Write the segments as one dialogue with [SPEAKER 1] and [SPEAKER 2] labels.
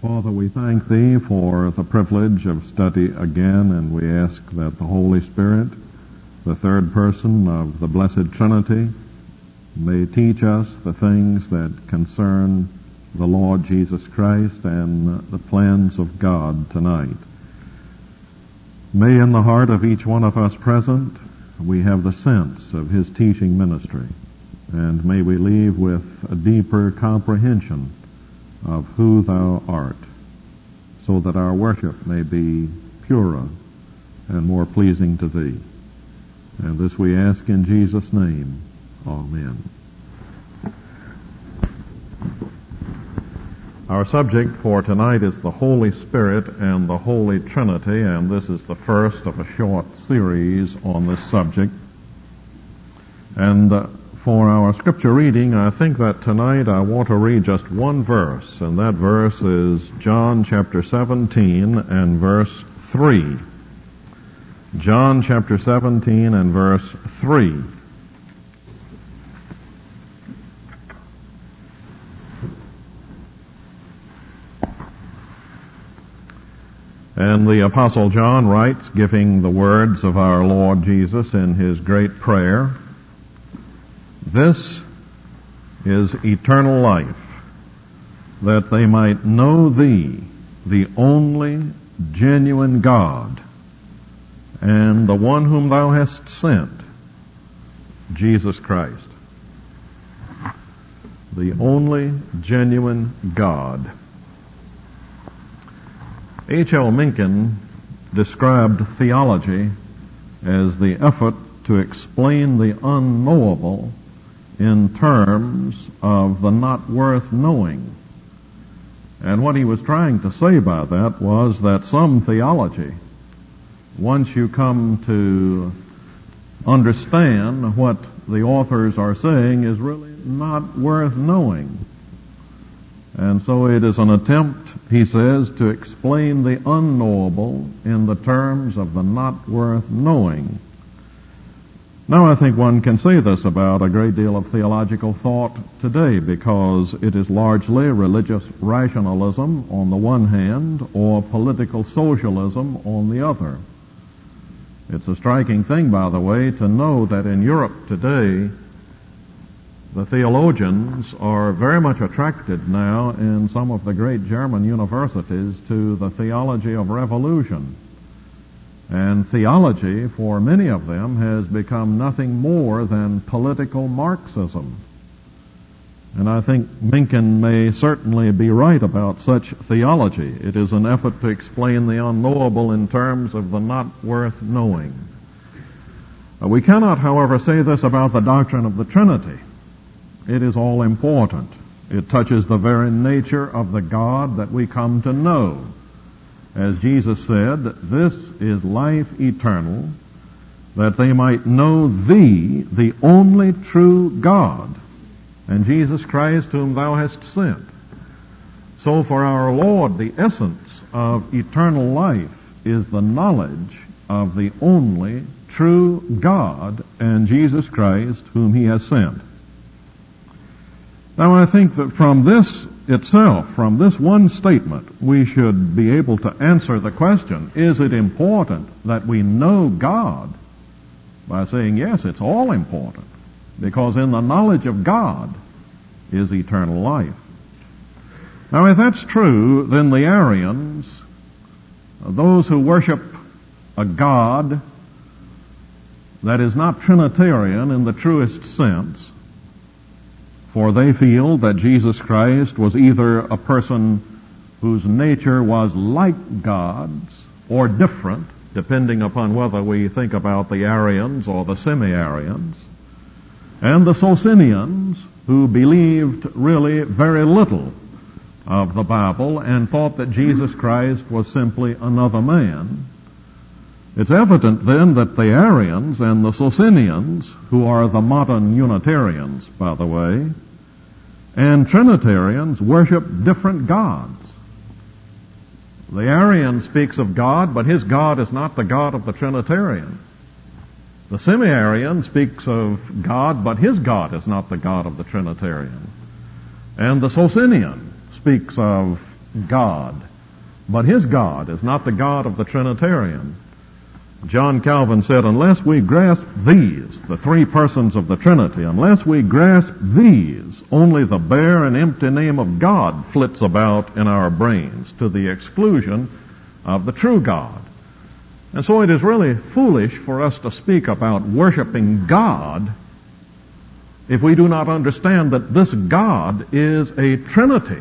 [SPEAKER 1] Father, we thank Thee for the privilege of study again, and we ask that the Holy Spirit, the third person of the Blessed Trinity, may teach us the things that concern the Lord Jesus Christ and the plans of God tonight. May in the heart of each one of us present we have the sense of His teaching ministry, and may we leave with a deeper comprehension of who Thou art, so that our worship may be purer and more pleasing to Thee. And this we ask in Jesus' name. Amen. Our subject for tonight is the Holy Spirit and the Holy Trinity, and this is the first of a short series on this subject. And for our scripture reading, I think that tonight I want to read just one verse, and that verse is John chapter 17 and verse 3. John chapter 17 and verse 3. And the Apostle John writes, giving the words of our Lord Jesus in his great prayer, "This is eternal life, that they might know Thee, the only genuine God, and the one whom Thou hast sent, Jesus Christ." The only genuine God. H.L. Mencken described theology as the effort to explain the unknowable in terms of the not worth knowing. And what he was trying to say by that was that some theology, once you come to understand what the authors are saying, is really not worth knowing. And so it is an attempt, he says, to explain the unknowable in the terms of the not worth knowing. Now I think one can say this about a great deal of theological thought today, because it is largely religious rationalism on the one hand, or political socialism on the other. It's a striking thing, by the way, to know that in Europe today, the theologians are very much attracted now in some of the great German universities to the theology of revolution. And theology, for many of them, has become nothing more than political Marxism. And I think Mencken may certainly be right about such theology. It is an effort to explain the unknowable in terms of the not worth knowing. We cannot, however, say this about the doctrine of the Trinity. It is all important. It touches the very nature of the God that we come to know. As Jesus said, "This is life eternal, that they might know Thee, the only true God, and Jesus Christ whom Thou hast sent." So for our Lord, the essence of eternal life is the knowledge of the only true God and Jesus Christ whom He has sent. Now I think that from this itself, from this one statement, we should be able to answer the question, is it important that we know God? By saying, yes, it's all important, because in the knowledge of God is eternal life. Now if that's true, then the Arians, those who worship a God that is not Trinitarian in the truest sense, for they feel that Jesus Christ was either a person whose nature was like God's or different, depending upon whether we think about the Arians or the semi-Arians, and the Socinians, who believed really very little of the Bible and thought that Jesus Christ was simply another man. It's evident then that the Arians and the Socinians, who are the modern Unitarians, by the way, and Trinitarians worship different gods. The Arian speaks of God, but his God is not the God of the Trinitarian. The semi-Arian speaks of God, but his God is not the God of the Trinitarian. And the Socinian speaks of God. But his God is not the God of the Trinitarian. John Calvin said, unless we grasp these, the three persons of the Trinity, unless we grasp these, only the bare and empty name of God flits about in our brains to the exclusion of the true God. And so it is really foolish for us to speak about worshiping God if we do not understand that this God is a Trinity.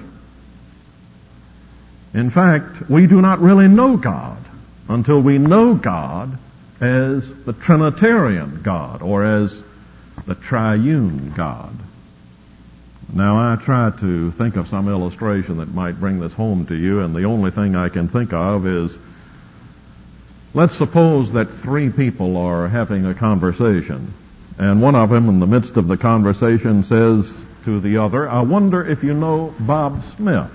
[SPEAKER 1] In fact, we do not really know God until we know God as the Trinitarian God, or as the triune God. Now, I try to think of some illustration that might bring this home to you, and the only thing I can think of is, let's suppose that three people are having a conversation, and one of them in the midst of the conversation says to the other, I wonder if you know Bob Smith.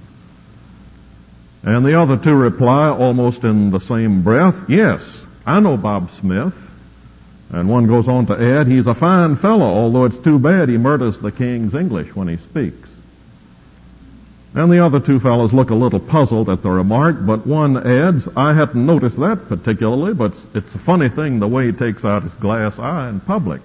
[SPEAKER 1] And the other two reply almost in the same breath, yes, I know Bob Smith. And one goes on to add, he's a fine fellow, although it's too bad he murders the king's English when he speaks. And the other two fellows look a little puzzled at the remark, but one adds, I hadn't noticed that particularly, but it's a funny thing the way he takes out his glass eye in public.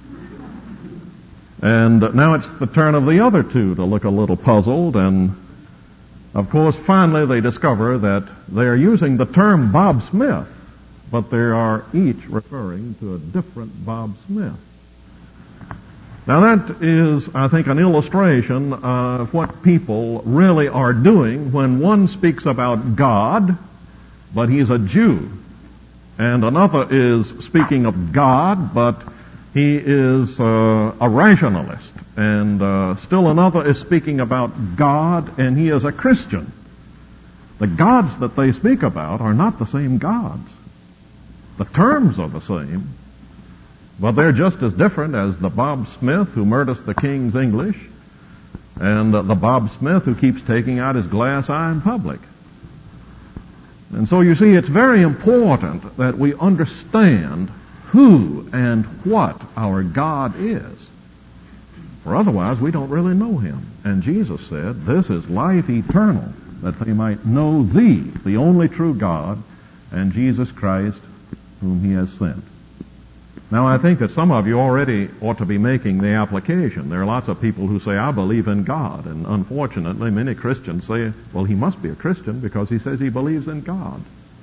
[SPEAKER 1] And now it's the turn of the other two to look a little puzzled, and of course, finally they discover that they are using the term Bob Smith, but they are each referring to a different Bob Smith. Now that is, I think, an illustration of what people really are doing when one speaks about God, but he's a Jew, and another is speaking of God, but he is a rationalist, and still another is speaking about God, and he is a Christian. The gods that they speak about are not the same gods. The terms are the same, but they're just as different as the Bob Smith who murders the king's English and the Bob Smith who keeps taking out his glass eye in public. And so you see, it's very important that we understand who and what our God is. For otherwise, we don't really know him. And Jesus said, this is life eternal, that they might know thee, the only true God, and Jesus Christ, whom he has sent. Now, I think that some of you already ought to be making the application. There are lots of people who say, I believe in God. And unfortunately, many Christians say, well, he must be a Christian because he says he believes in God.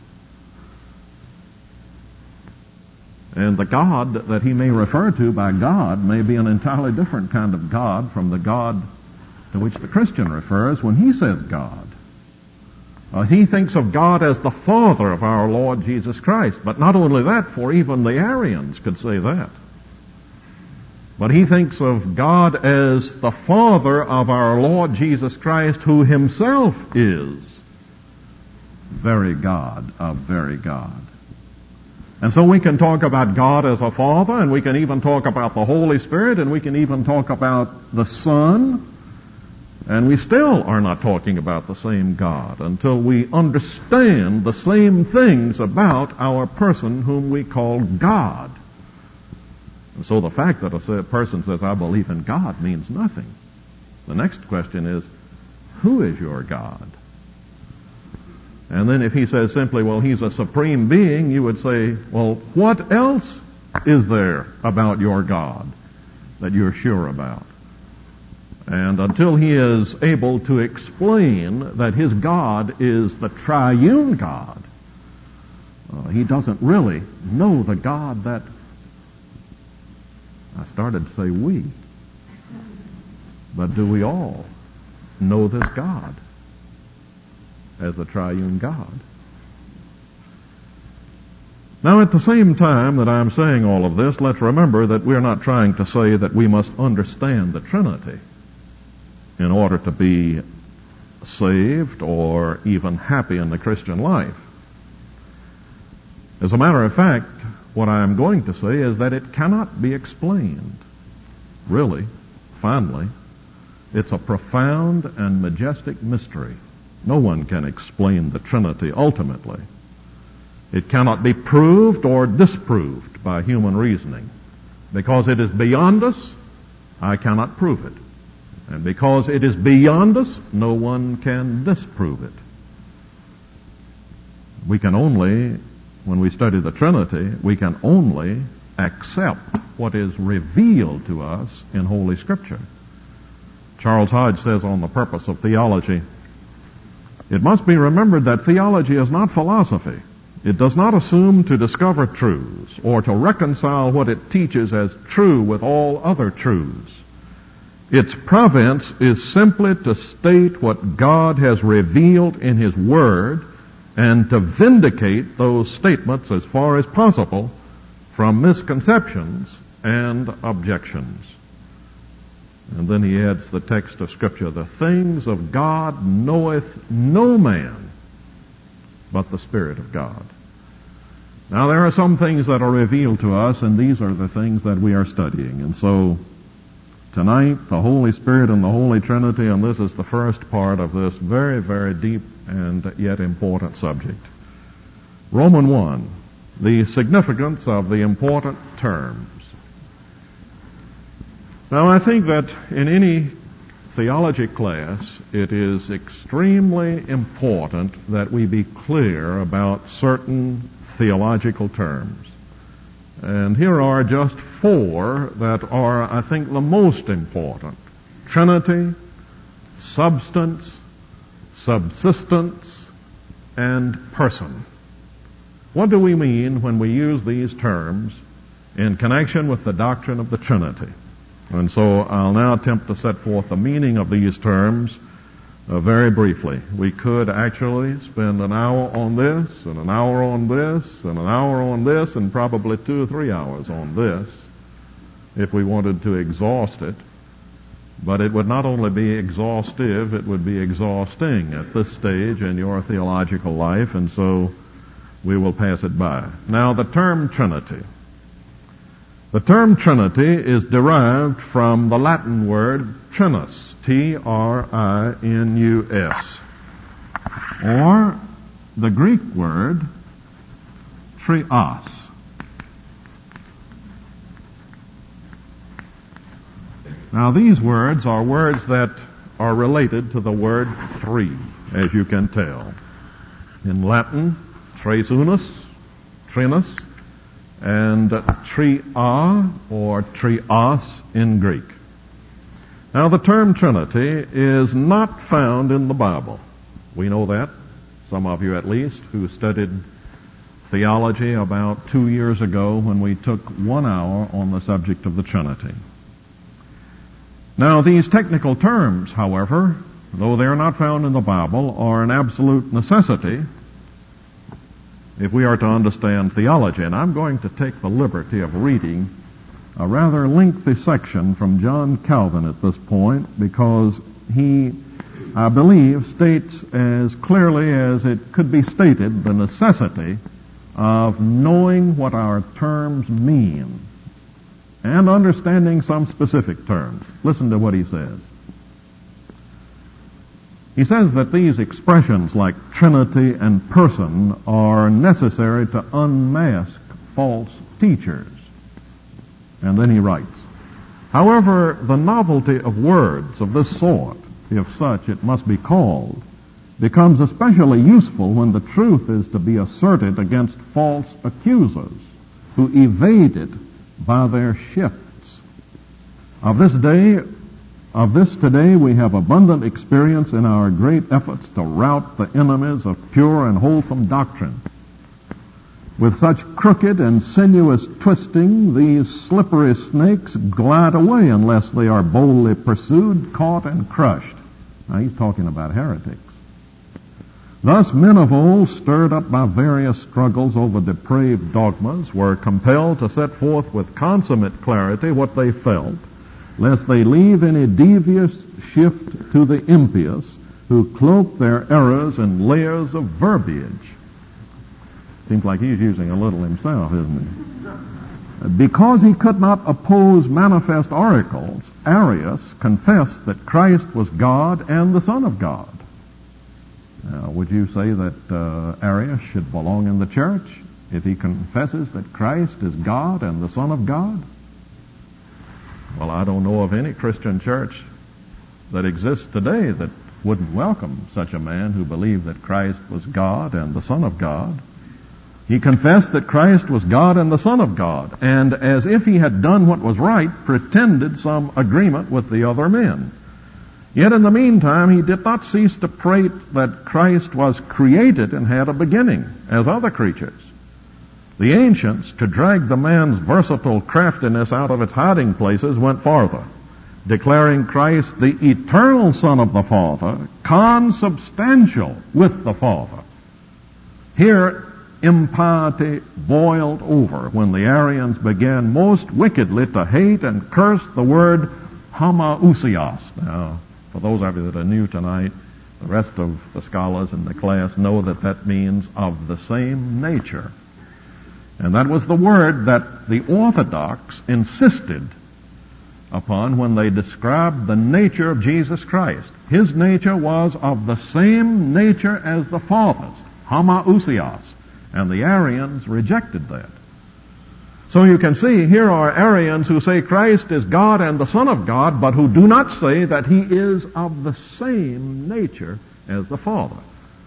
[SPEAKER 1] And the God that he may refer to by God may be an entirely different kind of God from the God to which the Christian refers when he says God. He thinks of God as the Father of our Lord Jesus Christ. But not only that, for even the Arians could say that. But he thinks of God as the Father of our Lord Jesus Christ, who himself is very God of very God. And so we can talk about God as a Father, and we can even talk about the Holy Spirit, and we can even talk about the Son, and we still are not talking about the same God until we understand the same things about our person whom we call God. And so the fact that a person says, I believe in God, means nothing. The next question is, who is your God? And then if he says simply, well, he's a supreme being, you would say, well, what else is there about your God that you're sure about? And until he is able to explain that his God is the triune God, he doesn't really know the God that, I started to say we, but do we all know this God as the triune God? Now, at the same time that I'm saying all of this, let's remember that we're not trying to say that we must understand the Trinity in order to be saved or even happy in the Christian life. As a matter of fact, what I'm going to say is that it cannot be explained. Really, finally, it's a profound and majestic mystery. No one can explain the Trinity ultimately. It cannot be proved or disproved by human reasoning. Because it is beyond us, I cannot prove it. And because it is beyond us, no one can disprove it. We can only, when we study the Trinity, we can only accept what is revealed to us in Holy Scripture. Charles Hodge says on the purpose of theology, it must be remembered that theology is not philosophy. It does not assume to discover truths or to reconcile what it teaches as true with all other truths. Its province is simply to state what God has revealed in His Word and to vindicate those statements as far as possible from misconceptions and objections. And then he adds the text of Scripture, the things of God knoweth no man but the Spirit of God. Now there are some things that are revealed to us, and these are the things that we are studying. And so tonight, the Holy Spirit and the Holy Trinity, and this is the first part of this very, very deep and yet important subject. Romans 1, the significance of the important terms. Now I think that in any theology class, it is extremely important that we be clear about certain theological terms. And here are just 4 that are, I think, the most important. Trinity, substance, subsistence, and person. What do we mean when we use these terms in connection with the doctrine of the Trinity? And so I'll now attempt to set forth the meaning of these terms very briefly. We could actually spend an hour on this, and an hour on this, and an hour on this, and probably 2 or 3 hours on this, if we wanted to exhaust it. But it would not only be exhaustive, it would be exhausting at this stage in your theological life, and so we will pass it by. Now, the term Trinity. The term Trinity is derived from the Latin word trinus, T-R-I-N-U-S, or the Greek word trios. Now these words are words that are related to the word three, as you can tell. In Latin, tres unus, trinus, and tria or trios in Greek. Now the term Trinity is not found in the Bible. We know that, some of you at least, who studied theology about 2 years ago when we took 1 hour on the subject of the Trinity. Now these technical terms, however, though they are not found in the Bible, are an absolute necessity if we are to understand theology. And I'm going to take the liberty of reading a rather lengthy section from John Calvin at this point, because he, I believe, states as clearly as it could be stated the necessity of knowing what our terms mean and understanding some specific terms. Listen to what he says. He says that these expressions like Trinity and person are necessary to unmask false teachers. And then he writes, however, the novelty of words of this sort, if such it must be called, becomes especially useful when the truth is to be asserted against false accusers who evade it by their shifts. Of this today we have abundant experience in our great efforts to rout the enemies of pure and wholesome doctrine. With such crooked and sinuous twisting, these slippery snakes glide away unless they are boldly pursued, caught, and crushed. Now he's talking about heretics. Thus men of old, stirred up by various struggles over depraved dogmas, were compelled to set forth with consummate clarity what they felt, lest they leave any devious shift to the impious, who cloak their errors in layers of verbiage. Seems like he's using a little himself, isn't he? Because he could not oppose manifest oracles, Arius confessed that Christ was God and the Son of God. Now, would you say that Arius should belong in the church if he confesses that Christ is God and the Son of God? Well, I don't know of any Christian church that exist today that wouldn't welcome such a man who believed that Christ was God and the Son of God. He confessed that Christ was God and the Son of God, and as if he had done what was right, pretended some agreement with the other men. Yet in the meantime, he did not cease to prate that Christ was created and had a beginning, as other creatures. The ancients, to drag the man's versatile craftiness out of its hiding places, went farther, declaring Christ the eternal Son of the Father, consubstantial with the Father. Here, impiety boiled over when the Arians began most wickedly to hate and curse the word homoousios. Now, for those of you that are new tonight, the rest of the scholars in the class know that that means of the same nature. And that was the word that the Orthodox insisted upon when they described the nature of Jesus Christ. His nature was of the same nature as the Father's, homoousios, and the Arians rejected that. So you can see here are Arians who say Christ is God and the Son of God, but who do not say that he is of the same nature as the Father.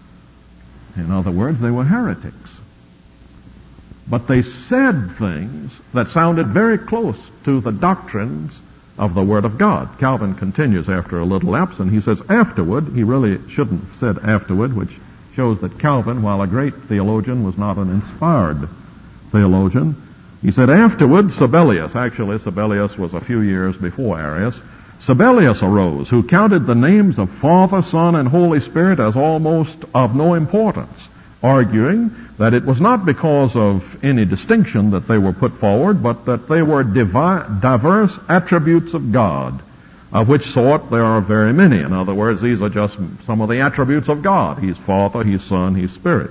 [SPEAKER 1] In other words, they were heretics. But they said things that sounded very close to the doctrines of the Word of God. Calvin continues after a little lapse, and he says, afterward, he really shouldn't have said afterward, which shows that Calvin, while a great theologian, was not an inspired theologian. He said, afterward, Sabellius, actually Sabellius was a few years before Arius, Sabellius arose, who counted the names of Father, Son, and Holy Spirit as almost of no importance, arguing that it was not because of any distinction that they were put forward, but that they were diverse attributes of God, of which sort there are very many. In other words, these are just some of the attributes of God. He's Father, He's Son, He's Spirit.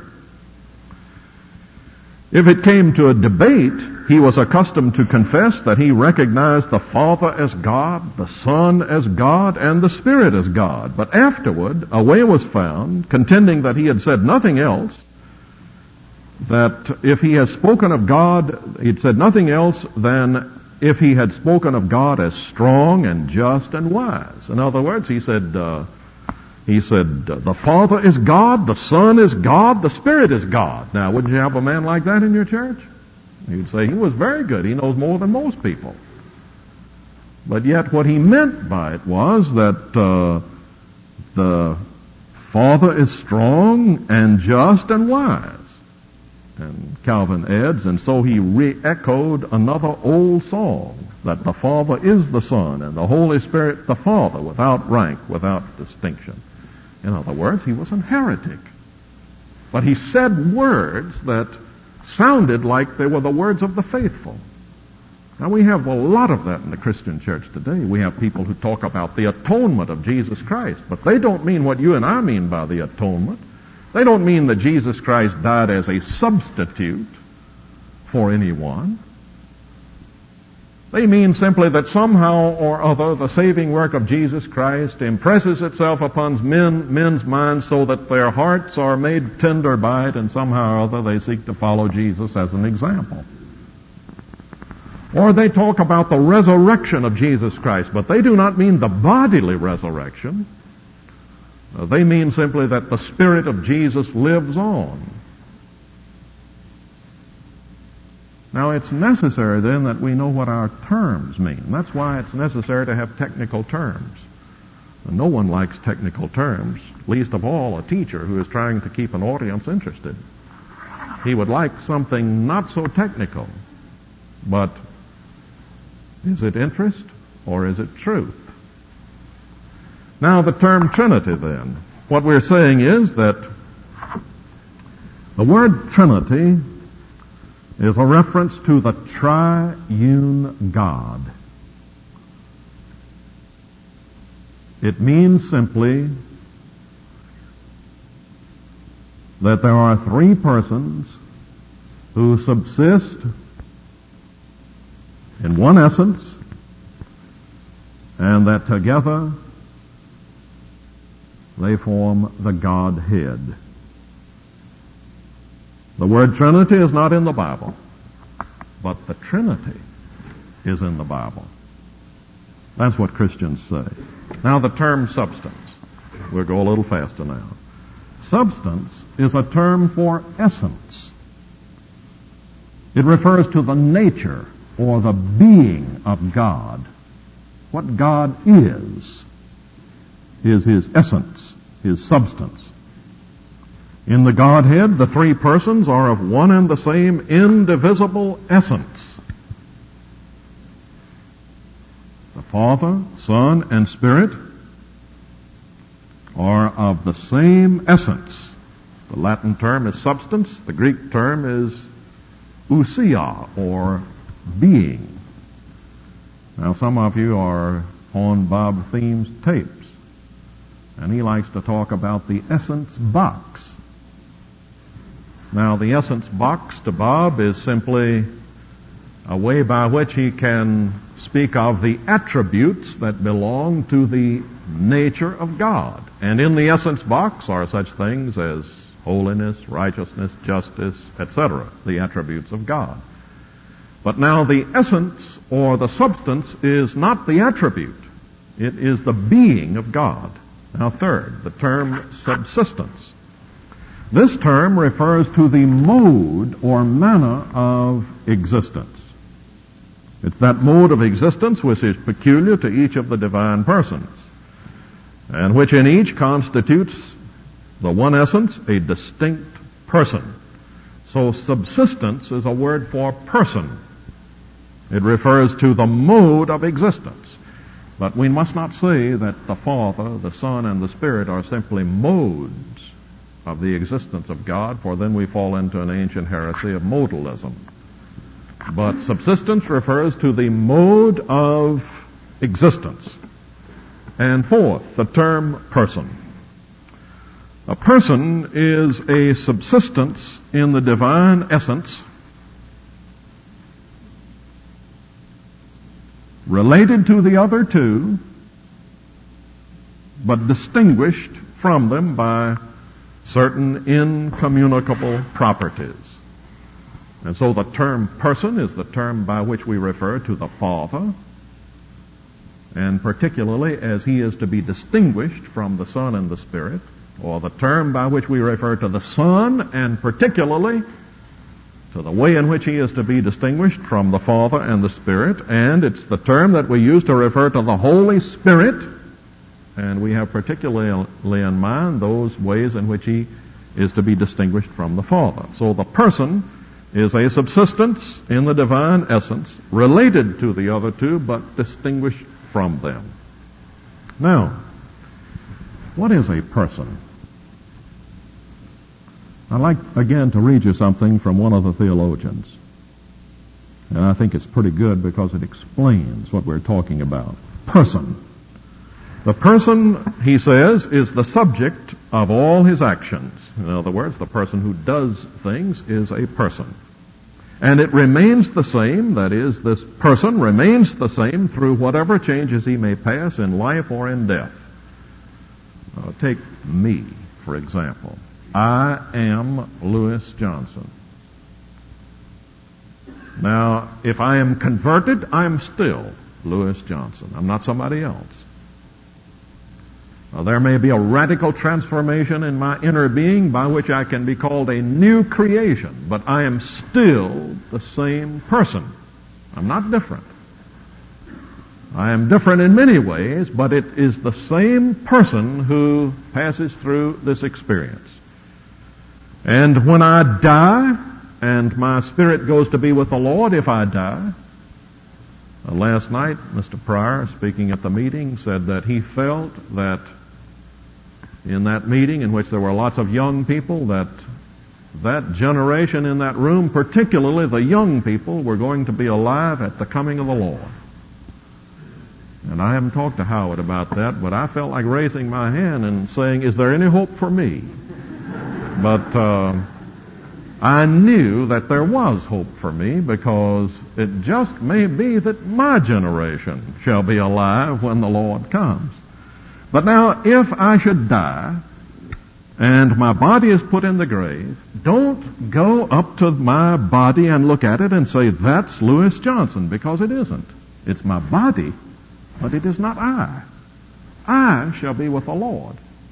[SPEAKER 1] If it came to a debate, he was accustomed to confess that he recognized the Father as God, the Son as God, and the Spirit as God. But afterward, a way was found, contending that he had said nothing else, that if he has spoken of God, he'd said nothing else than if he had spoken of God as strong and just and wise. In other words, he said, the Father is God, the Son is God, the Spirit is God. Now, wouldn't you have a man like that in your church? You'd say he was very good. He knows more than most people. But yet what he meant by it was that the Father is strong and just and wise. And Calvin adds, and so he re-echoed another old song, that the Father is the Son and the Holy Spirit the Father, without rank, without distinction. In other words, he was a heretic. But he said words that sounded like they were the words of the faithful. Now, we have a lot of that in the Christian church today. We have people who talk about the atonement of Jesus Christ, but they don't mean what you and I mean by the atonement. They don't mean that Jesus Christ died as a substitute for anyone. They mean simply that somehow or other the saving work of Jesus Christ impresses itself upon men's minds so that their hearts are made tender by it, and somehow or other they seek to follow Jesus as an example. Or they talk about the resurrection of Jesus Christ, but they do not mean the bodily resurrection. They mean simply that the Spirit of Jesus lives on. Now, it's necessary then that we know what our terms mean. That's why it's necessary to have technical terms. And no one likes technical terms, least of all a teacher who is trying to keep an audience interested. He would like something not so technical, but is it interest or is it truth? Now, the term Trinity then. What we're saying is that the word Trinity is a reference to the triune God. It means simply that there are three persons who subsist in one essence, and that together they form the Godhead. The word Trinity is not in the Bible, but the Trinity is in the Bible. That's what Christians say. Now the term substance. We'll go a little faster now. Substance is a term for essence. It refers to the nature or the being of God. What God is His essence, His substance. In the Godhead, the three persons are of one and the same indivisible essence. The Father, Son, and Spirit are of the same essence. The Latin term is substance. The Greek term is ousia, or being. Now, some of you are on Bob Thiem's tapes, and he likes to talk about the essence box. Now, the essence box to Bob is simply a way by which he can speak of the attributes that belong to the nature of God. And in the essence box are such things as holiness, righteousness, justice, etc., the attributes of God. But now the essence or the substance is not the attribute. It is the being of God. Now third, the term subsistence. This term refers to the mode or manner of existence. It's that mode of existence which is peculiar to each of the divine persons, and which in each constitutes the one essence, a distinct person. So subsistence is a word for person. It refers to the mode of existence. But we must not say that the Father, the Son, and the Spirit are simply modes of the existence of God, for then we fall into an ancient heresy of modalism. But subsistence refers to the mode of existence. And fourth, the term person. A person is a subsistence in the divine essence, related to the other two, but distinguished from them by certain incommunicable properties. And so the term person is the term by which we refer to the Father, and particularly as He is to be distinguished from the Son and the Spirit, or the term by which we refer to the Son, and particularly to the way in which He is to be distinguished from the Father and the Spirit, and it's the term that we use to refer to the Holy Spirit, and we have particularly in mind those ways in which He is to be distinguished from the Father. So the person is a subsistence in the divine essence, related to the other two, but distinguished from them. Now, what is a person? I'd like, again, to read you something from one of the theologians. And I think it's pretty good because it explains what we're talking about. Person. The person, he says, is the subject of all his actions. In other words, the person who does things is a person. And it remains the same, that is, this person remains the same through whatever changes he may pass in life or in death. Take me, for example. I am Louis Johnson. Now, if I am converted, I'm still Louis Johnson. I'm not somebody else. There may be a radical transformation in my inner being by which I can be called a new creation, but I am still the same person. I'm not different. I am different in many ways, but it is the same person who passes through this experience. And when I die, and my spirit goes to be with the Lord if I die, last night, Mr. Pryor, speaking at the meeting, said that he felt that in that meeting in which there were lots of young people, that generation in that room, particularly the young people, were going to be alive at the coming of the Lord. And I haven't talked to Howard about that, but I felt like raising my hand and saying, is there any hope for me? But I knew that there was hope for me, because it just may be that my generation shall be alive when the Lord comes. But now, if I should die and my body is put in the grave, don't go up to my body and look at it and say, that's Louis Johnson, because it isn't. It's my body But it is not I. I shall be with the Lord.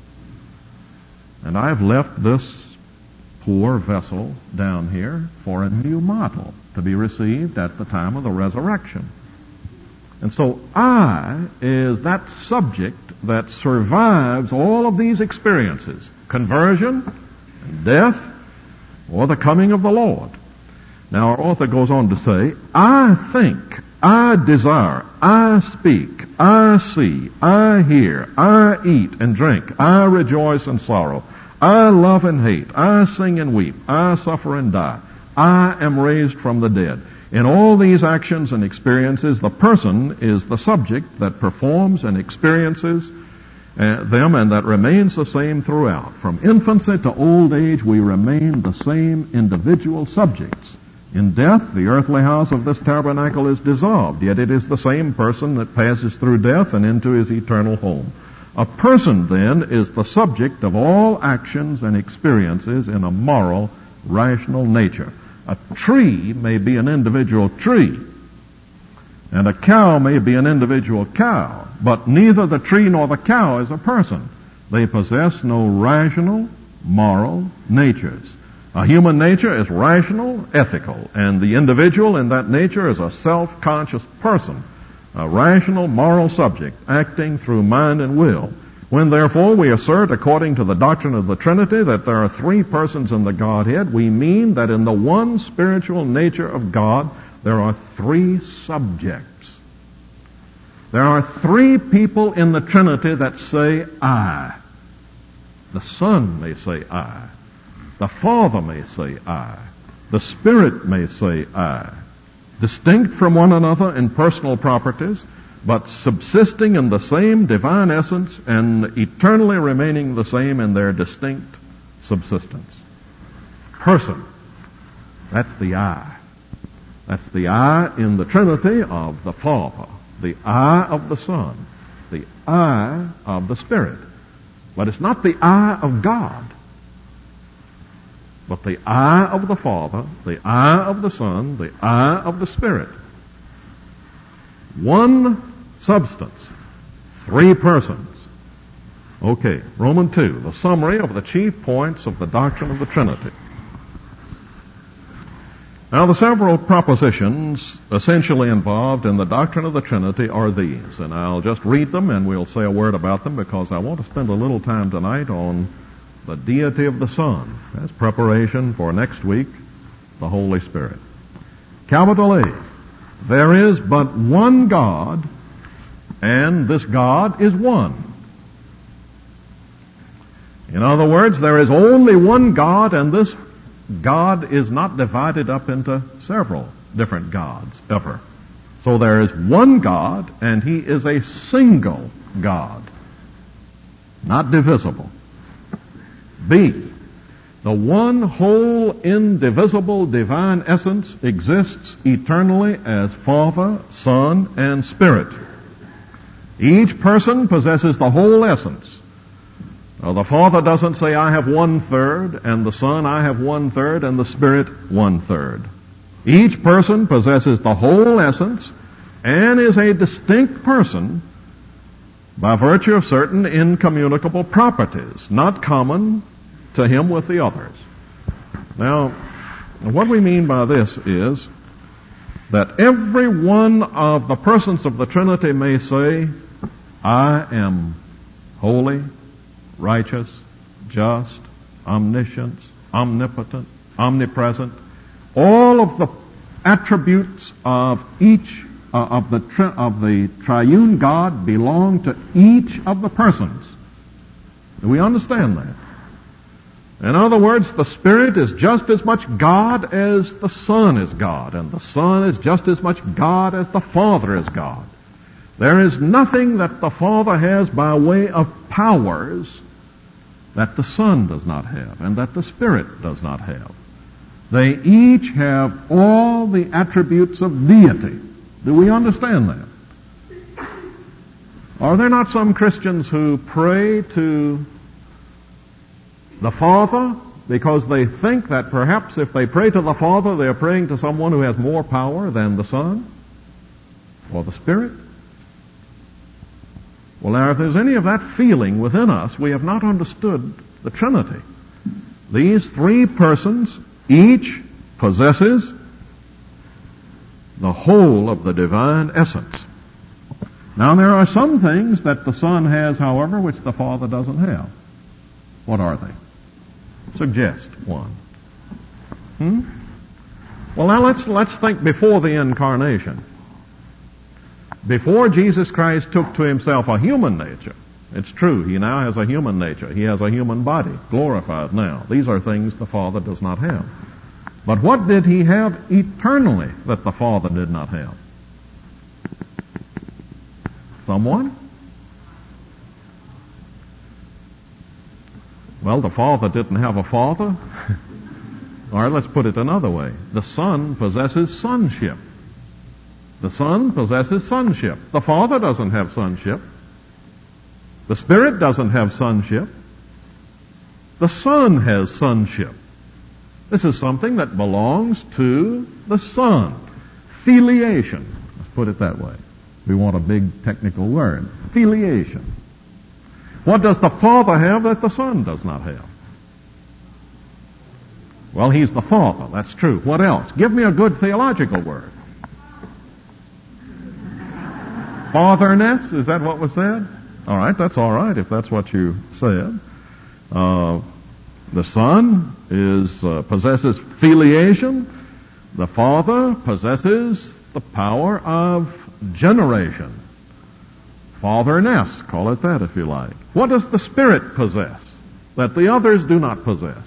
[SPEAKER 1] And I've left this poor vessel down here for a new model to be received at the time of the resurrection. And so I is that subject that survives all of these experiences, conversion, and death, or the coming of the Lord. Now our author goes on to say, I think, I desire, I speak, I see, I hear, I eat and drink, I rejoice and sorrow, I love and hate, I sing and weep, I suffer and die, I am raised from the dead. In all these actions and experiences, the person is the subject that performs and experiences them, and that remains the same throughout. From infancy to old age, we remain the same individual subjects. In death, the earthly house of this tabernacle is dissolved, yet it is the same person that passes through death and into his eternal home. A person, then, is the subject of all actions and experiences in a moral, rational nature. A tree may be an individual tree, and a cow may be an individual cow, but neither the tree nor the cow is a person. They possess no rational, moral natures. A human nature is rational, ethical, and the individual in that nature is a self-conscious person, a rational, moral subject, acting through mind and will. When, therefore, we assert, according to the doctrine of the Trinity, that there are three persons in the Godhead, we mean that in the one spiritual nature of God, there are three subjects. There are three people in the Trinity that say, I. The Son may say, I. The Father may say, I. The Spirit may say, I. Distinct from one another in personal properties, but subsisting in the same divine essence and eternally remaining the same in their distinct subsistence. Person. That's the I. That's the I in the Trinity of the Father, the I of the Son, the I of the Spirit. But it's not the I of God, but the I of the Father, the I of the Son, the I of the Spirit. One substance, three persons. Okay, Romans 2, the summary of the chief points of the doctrine of the Trinity. Now, the several propositions essentially involved in the doctrine of the Trinity are these, and I'll just read them and we'll say a word about them because I want to spend a little time tonight on the deity of the Son as preparation for next week, the Holy Spirit. Capital A, there is but one God, and this God is one. In other words, there is only one God, and this God is not divided up into several different gods, ever. So there is one God, and He is a single God, not divisible. B, the one whole, indivisible, divine essence exists eternally as Father, Son, and Spirit. Each person possesses the whole essence. Now, the Father doesn't say, I have 1/3, and the Son, I have 1/3, and the Spirit, 1/3. Each person possesses the whole essence and is a distinct person by virtue of certain incommunicable properties, not common to him with the others. Now, what we mean by this is that every one of the persons of the Trinity may say, I am holy, righteous, just, omniscient, omnipotent, omnipresent. All of the attributes of each of the triune God belong to each of the persons. Do we understand that? In other words, the Spirit is just as much God as the Son is God, and the Son is just as much God as the Father is God. There is nothing that the Father has by way of powers that the Son does not have, and that the Spirit does not have. They each have all the attributes of deity. Do we understand that? Are there not some Christians who pray to the Father because they think that perhaps if they pray to the Father, they're praying to someone who has more power than the Son or the Spirit? Well, now, if there's any of that feeling within us, we have not understood the Trinity. These three persons, each possesses the whole of the divine essence. Now, there are some things that the Son has, however, which the Father doesn't have. What are they? Suggest one. Well, now let's think before the incarnation. Before Jesus Christ took to himself a human nature, it's true, he now has a human nature. He has a human body, glorified now. These are things the Father does not have. But what did he have eternally that the Father did not have? Someone? Well, the Father didn't have a Father. All right, let's put it another way. The Son possesses sonship. The Son possesses sonship. The Father doesn't have sonship. The Spirit doesn't have sonship. The Son has sonship. This is something that belongs to the Son. Filiation. Let's put it that way. We want a big technical word. Filiation. What does the Father have that the Son does not have? Well, he's the Father. That's true. What else? Give me a good theological word. Fatherness? Is that what was said? All right, that's all right if that's what you said. The Son possesses filiation. The Father possesses the power of generation. Fatherness, call it that if you like. What does the Spirit possess that the others do not possess?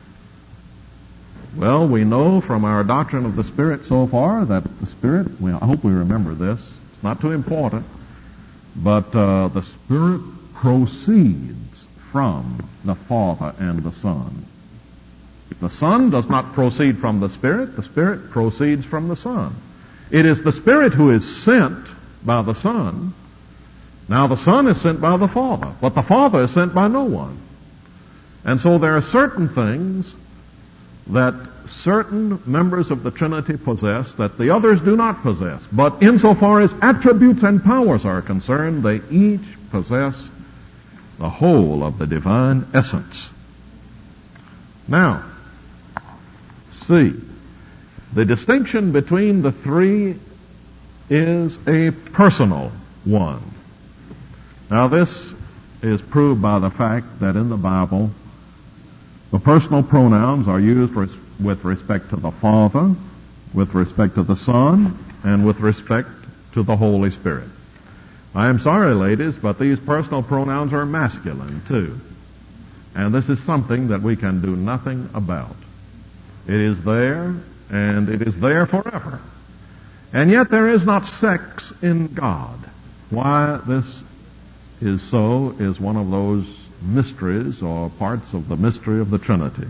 [SPEAKER 1] Well, we know from our doctrine of the Spirit so far that the Spirit, I hope we remember this, it's not too important, but the Spirit proceeds from the Father and the Son. The Son does not proceed from the Spirit proceeds from the Son. It is the Spirit who is sent by the Son. Now the Son is sent by the Father, but the Father is sent by no one. And so there are certain things that certain members of the Trinity possess that the others do not possess. But insofar as attributes and powers are concerned, they each possess the whole of the divine essence. Now, see, the distinction between the three is a personal one. Now, this is proved by the fact that in the Bible, the personal pronouns are used with respect to the Father, with respect to the Son, and with respect to the Holy Spirit. I am sorry, ladies, but these personal pronouns are masculine, too. And this is something that we can do nothing about. It is there, and it is there forever. And yet there is not sex in God. Why this is so is one of those mysteries or parts of the mystery of the Trinity.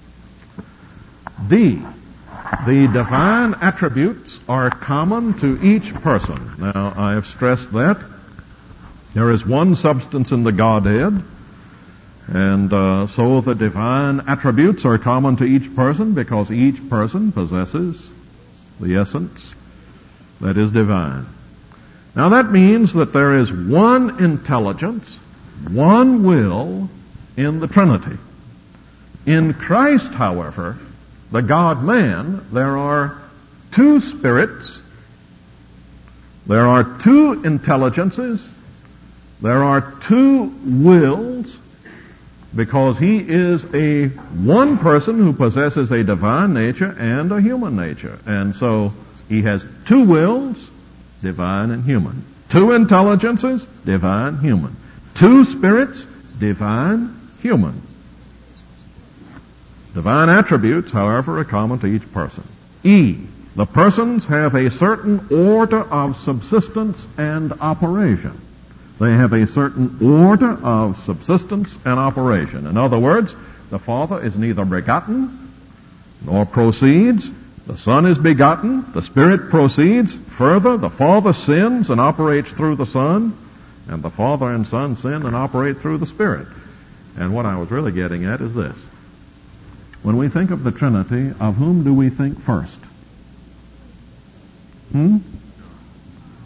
[SPEAKER 1] D. The divine attributes are common to each person. Now, I have stressed that. There is one substance in the Godhead, and so the divine attributes are common to each person because each person possesses the essence that is divine. Now, that means that there is one intelligence, one will in the Trinity. In Christ, however, the God-man, there are two spirits, there are two intelligences, there are two wills, because he is a one person who possesses a divine nature and a human nature. And so he has two wills, divine and human. Two intelligences, divine, human. Two spirits, divine, human. Divine attributes, however, are common to each person. E. The persons have a certain order of subsistence and operation. They have a certain order of subsistence and operation. In other words, the Father is neither begotten nor proceeds. The Son is begotten. The Spirit proceeds. Further, the Father sins and operates through the Son, and the Father and Son sin and operate through the Spirit. And what I was really getting at is this. When we think of the Trinity, of whom do we think first?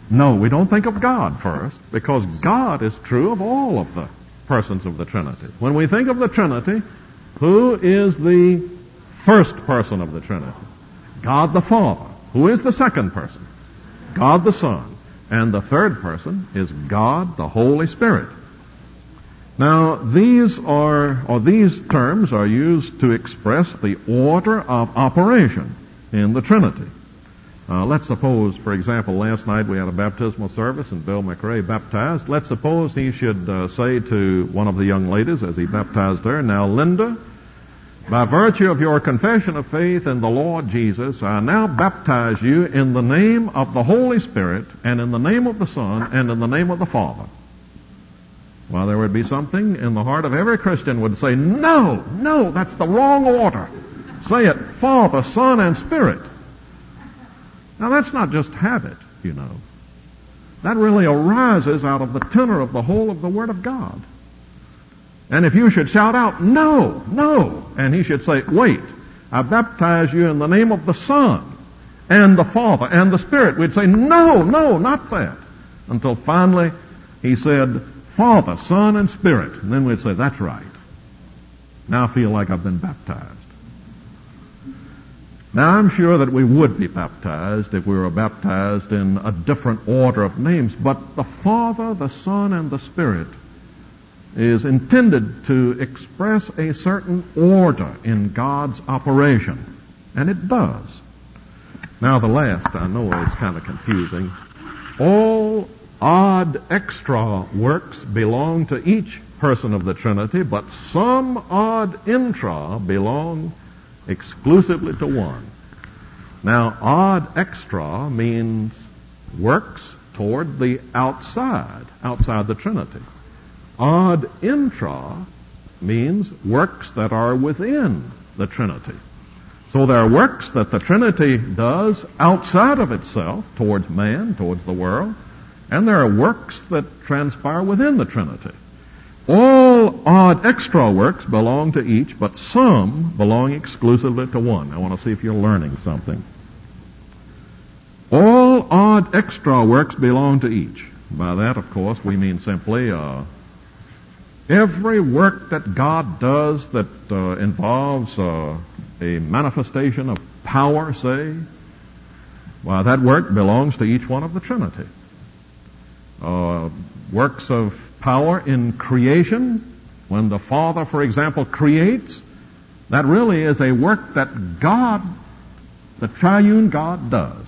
[SPEAKER 1] No, we don't think of God first, because God is true of all of the persons of the Trinity. When we think of the Trinity, who is the first person of the Trinity? God the Father. Who is the second person? God the Son. And the third person is God the Holy Spirit. Now, these terms are used to express the order of operation in the Trinity. Let's suppose, for example, last night we had a baptismal service and Bill McRae baptized. Let's suppose he should say to one of the young ladies as he baptized her, "Now, Linda, by virtue of your confession of faith in the Lord Jesus, I now baptize you in the name of the Holy Spirit and in the name of the Son and in the name of the Father." Well, there would be something in the heart of every Christian would say, no, that's the wrong order. Say it, Father, Son, and Spirit. Now, that's not just habit, you know. That really arises out of the tenor of the whole of the Word of God. And if you should shout out, no, and he should say, wait, I baptize you in the name of the Son and the Father and the Spirit, we'd say, no, not that. Until finally he said, Father, Son, and Spirit. And then we'd say, that's right. Now I feel like I've been baptized. Now, I'm sure that we would be baptized if we were baptized in a different order of names, but the Father, the Son, and the Spirit is intended to express a certain order in God's operation, and it does. Now, the last, I know, is kind of confusing. All odd extra works belong to each person of the Trinity, but some odd intra belong exclusively to one. Now, odd extra means works toward the outside the Trinity. Odd intra means works that are within the Trinity. So there are works that the Trinity does outside of itself, towards man, towards the world, and there are works that transpire within the Trinity. All odd extra works belong to each, but some belong exclusively to one. I want to see if you're learning something. All odd extra works belong to each. By that, of course, we mean simply every work that God does that involves a manifestation of power, say, well, that work belongs to each one of the Trinity. Works of power in creation, when the Father, for example, creates, that really is a work that God, the triune God, does.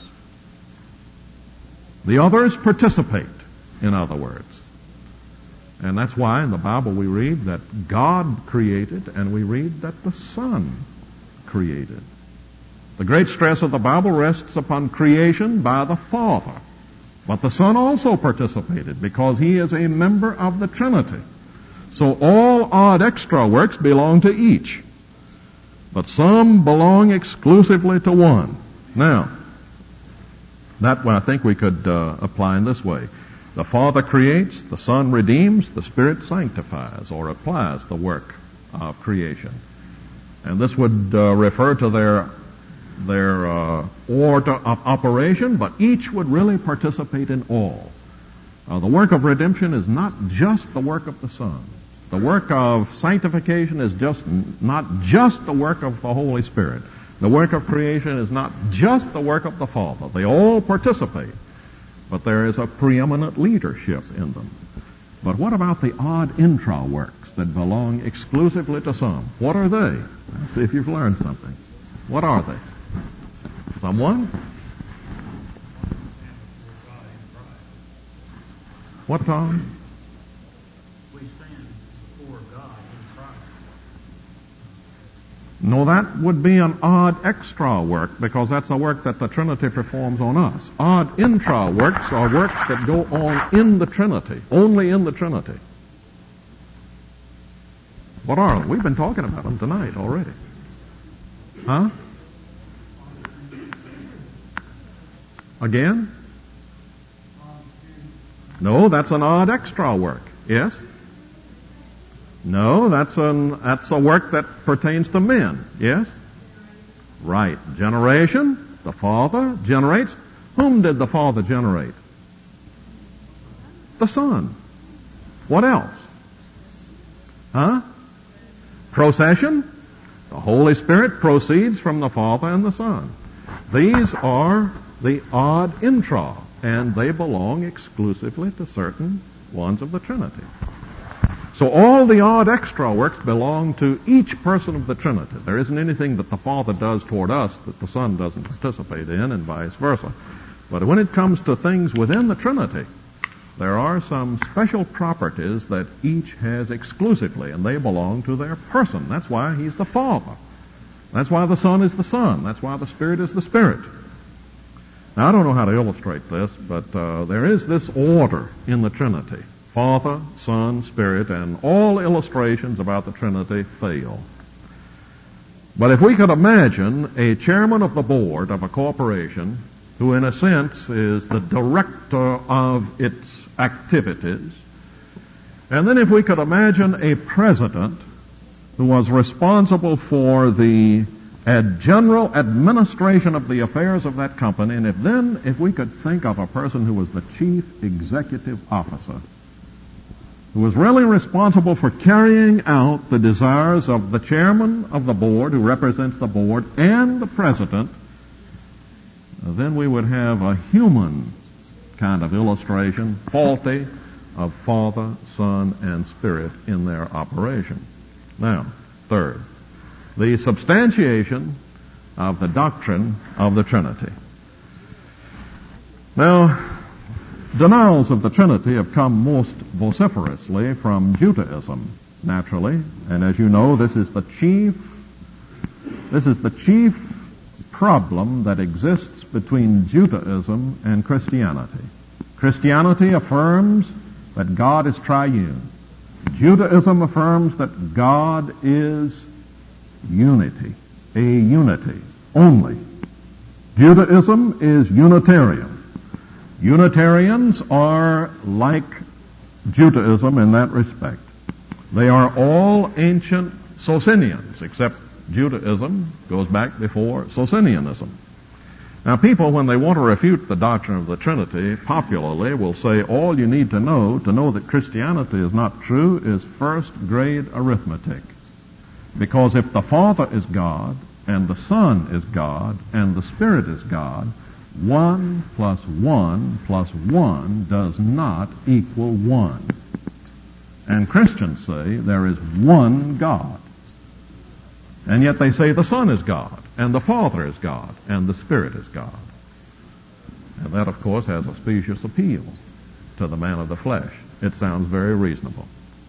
[SPEAKER 1] The others participate, in other words. And that's why in the Bible we read that God created, and we read that the Son created. The great stress of the Bible rests upon creation by the Father. But the Son also participated because he is a member of the Trinity. So all odd extra works belong to each, but some belong exclusively to one. Now, that one I think we could apply in this way. The Father creates, the Son redeems, the Spirit sanctifies or applies the work of creation. And this would refer to their order of operation, but each would really participate in all. The work of redemption is not just the work of the Son. The work of sanctification is not just the work of the Holy Spirit. The work of creation is not just the work of the Father. They all participate, but there is a preeminent leadership in them. But what about the odd intra works that belong exclusively to some? What are they? Let's see if you've learned something. What are they? Someone? What, Tom?
[SPEAKER 2] We stand before God in Christ.
[SPEAKER 1] No, that would be an odd extra work, because that's a work that the Trinity performs on us. Odd intra works are works that go on in the Trinity, only in the Trinity. What are them? We've been talking about them tonight already. Huh? Again? No, that's an odd extra work. Yes? No, that's a work that pertains to men. Yes? Right. Generation. The Father generates. Whom did the Father generate? The Son. What else? Huh? Procession. The Holy Spirit proceeds from the Father and the Son. These are the ad intra, and they belong exclusively to certain ones of the Trinity. So all the ad extra works belong to each person of the Trinity. There isn't anything that the Father does toward us that the Son doesn't participate in, and vice versa. But when it comes to things within the Trinity, there are some special properties that each has exclusively, and they belong to their person. That's why He's the Father. That's why the Son is the Son. That's why the Spirit is the Spirit. Now, I don't know how to illustrate this, but there is this order in the Trinity. Father, Son, Spirit, and all illustrations about the Trinity fail. But if we could imagine a chairman of the board of a corporation who in a sense is the director of its activities, and then if we could imagine a president who was responsible for the general administration of the affairs of that company, and if we could think of a person who was the chief executive officer, who was really responsible for carrying out the desires of the chairman of the board, who represents the board, and the president, then we would have a human kind of illustration, faulty, of Father, Son, and Spirit in their operation. Now, third, the substantiation of the doctrine of the Trinity. Now, denials of the Trinity have come most vociferously from Judaism, naturally, and as you know, this is the chief problem that exists between Judaism and Christianity. Christianity affirms that God is triune. Judaism affirms that God is unity, a unity only. Judaism is Unitarian. Unitarians are like Judaism in that respect. They are all ancient Socinians, except Judaism goes back before Socinianism. Now, people, when they want to refute the doctrine of the Trinity, popularly will say all you need to know that Christianity is not true is first-grade arithmetic. Because if the Father is God, and the Son is God, and the Spirit is God, 1 plus 1 plus 1 does not equal 1. And Christians say there is one God. And yet they say the Son is God, and the Father is God, and the Spirit is God. And that, of course, has a specious appeal to the man of the flesh. It sounds very reasonable.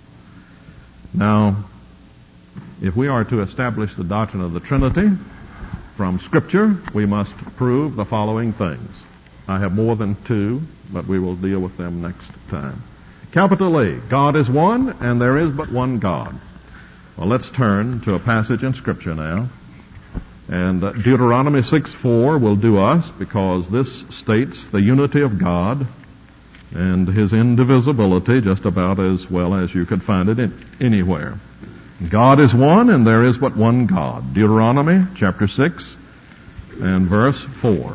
[SPEAKER 1] Now, if we are to establish the doctrine of the Trinity from Scripture, we must prove the following things. I have more than two, but we will deal with them next time. Capital A, God is one, and there is but one God. Well, let's turn to a passage in Scripture now. And Deuteronomy 6:4 will do us, because this states the unity of God and His indivisibility just about as well as you could find it anywhere. God is one, and there is but one God. Deuteronomy chapter 6 and verse 4.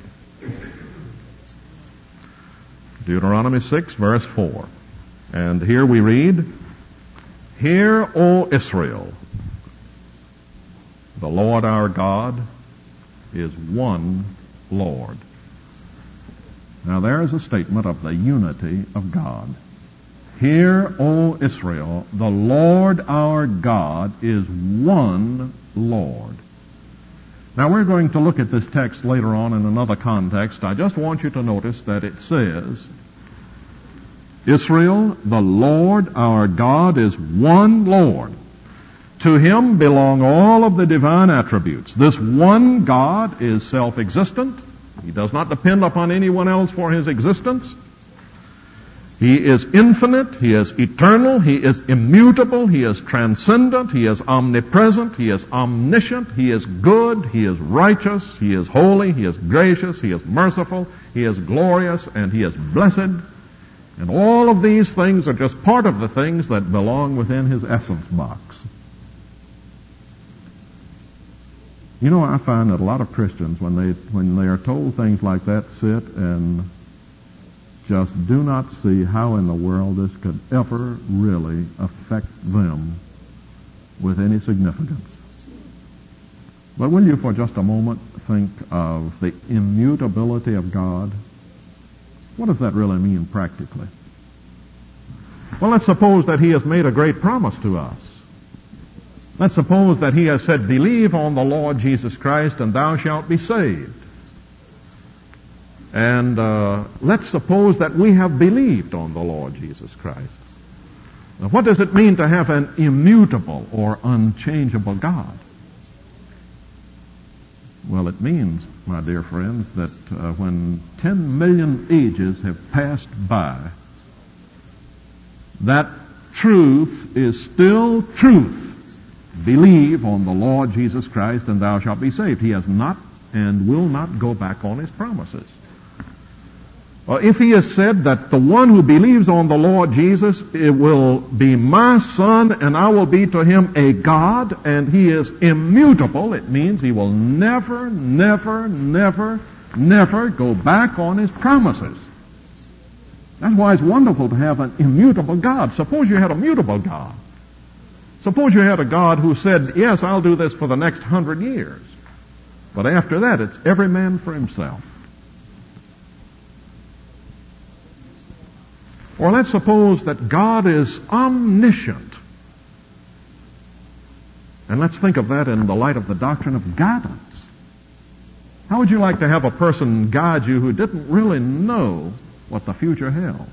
[SPEAKER 1] Deuteronomy 6, verse 4. And here we read, "Hear, O Israel, the Lord our God is one Lord." Now there is a statement of the unity of God. Hear, O Israel, the Lord our God is one Lord. Now we're going to look at this text later on in another context. I just want you to notice that it says, Israel, the Lord our God is one Lord. To Him belong all of the divine attributes. This one God is self-existent. He does not depend upon anyone else for His existence. He is infinite, He is eternal, He is immutable, He is transcendent, He is omnipresent, He is omniscient, He is good, He is righteous, He is holy, He is gracious, He is merciful, He is glorious, and He is blessed. And all of these things are just part of the things that belong within His essence box. You know, I find that a lot of Christians, when they are told things like that, sit and just do not see how in the world this could ever really affect them with any significance. But will you for just a moment think of the immutability of God? What does that really mean practically? Well, let's suppose that He has made a great promise to us. Let's suppose that He has said, believe on the Lord Jesus Christ and thou shalt be saved. And let's suppose that we have believed on the Lord Jesus Christ. Now, what does it mean to have an immutable or unchangeable God? Well, it means, my dear friends, that when 10 million ages have passed by, that truth is still truth. Believe on the Lord Jesus Christ and thou shalt be saved. He has not and will not go back on His promises. If He has said that the one who believes on the Lord Jesus, it will be my son and I will be to him a God, and He is immutable, it means He will never, never, never, never go back on His promises. That's why it's wonderful to have an immutable God. Suppose you had a mutable God. Suppose you had a God who said, yes, I'll do this for the next 100 years. But after that, it's every man for himself. Or let's suppose that God is omniscient. And let's think of that in the light of the doctrine of guidance. How would you like to have a person guide you who didn't really know what the future held?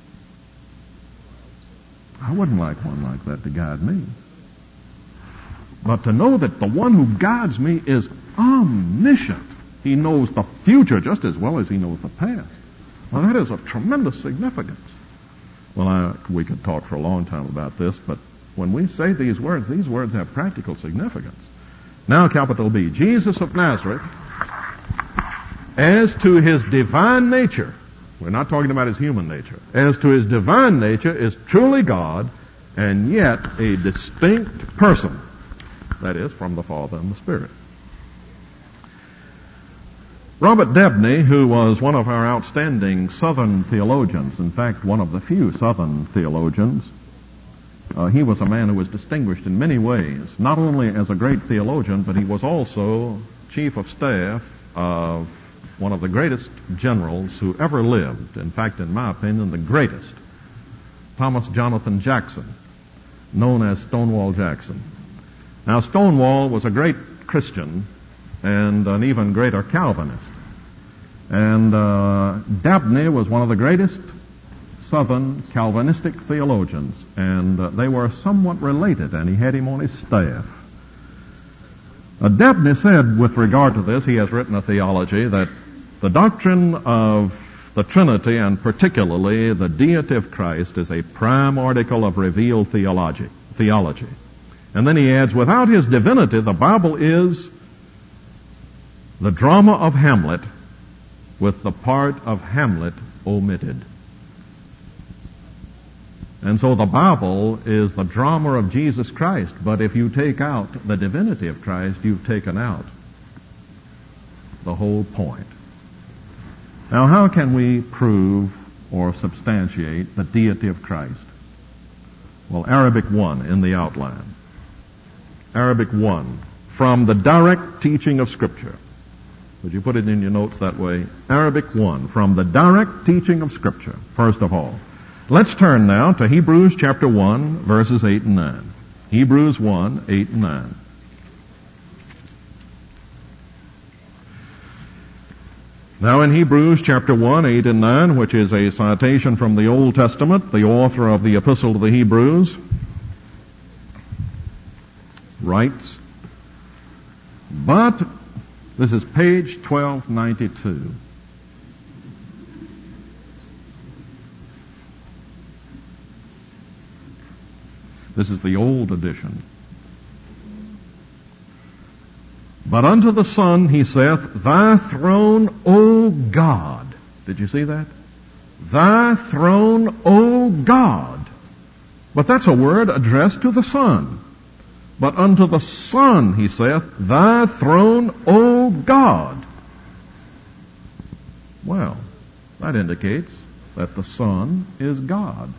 [SPEAKER 1] I wouldn't like one like that to guide me. But to know that the one who guides me is omniscient. He knows the future just as well as He knows the past. Well, that is of tremendous significance. Well, we could talk for a long time about this, but when we say these words have practical significance. Now, capital B, Jesus of Nazareth, as to His divine nature, we're not talking about His human nature, as to His divine nature is truly God, and yet a distinct person. That is, from the Father and the Spirit. Robert Dabney, who was one of our outstanding Southern theologians, in fact, one of the few Southern theologians, he was a man who was distinguished in many ways, not only as a great theologian, but he was also chief of staff of one of the greatest generals who ever lived. In fact, in my opinion, the greatest. Thomas Jonathan Jackson, known as Stonewall Jackson. Now, Stonewall was a great Christian and an even greater Calvinist. And Dabney was one of the greatest Southern Calvinistic theologians, and they were somewhat related, and he had him on his staff. Dabney said with regard to this, he has written a theology, that the doctrine of the Trinity, and particularly the deity of Christ, is a prime article of revealed theology. And then he adds, without His divinity, the Bible is the drama of Hamlet with the part of Hamlet omitted. And so the Bible is the drama of Jesus Christ, but if you take out the divinity of Christ, you've taken out the whole point. Now, how can we prove or substantiate the deity of Christ? Well, Arabic 1 in the outline. Arabic 1, from the direct teaching of Scripture. Would you put it in your notes that way? Arabic 1, from the direct teaching of Scripture, first of all. Let's turn now to Hebrews chapter 1, verses 8 and 9. Hebrews 1, 8 and 9. Now in Hebrews chapter 1, 8 and 9, which is a citation from the Old Testament, the author of the Epistle to the Hebrews writes, but, this is page 1292. This is the old edition. But unto the Son he saith, Thy throne, O God. Did you see that? Thy throne, O God. But that's a word addressed to the Son. But unto the Son he saith, Thy throne, O God. Well, that indicates that the Son is God.